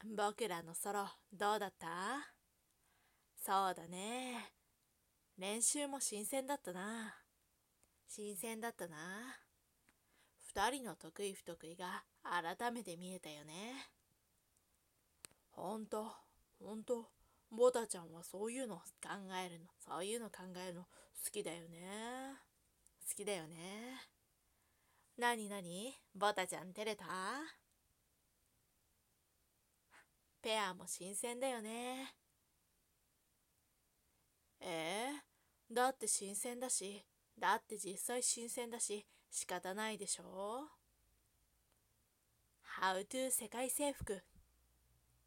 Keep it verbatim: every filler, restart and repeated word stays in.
僕らのソロどうだった？そうだね。練習も新鮮だったな。新鮮だったな。二人の得意不得意が改めて見えたよね。ほんと、ほんと、ボタちゃんはそういうの考えるの、そういうの考えるの好きだよね。好きだよね。なになにボタちゃん照れた？ペアも新鮮だよね。えー、だって新鮮だし、だって実際新鮮だし、仕方ないでしょ？ How to 世界征服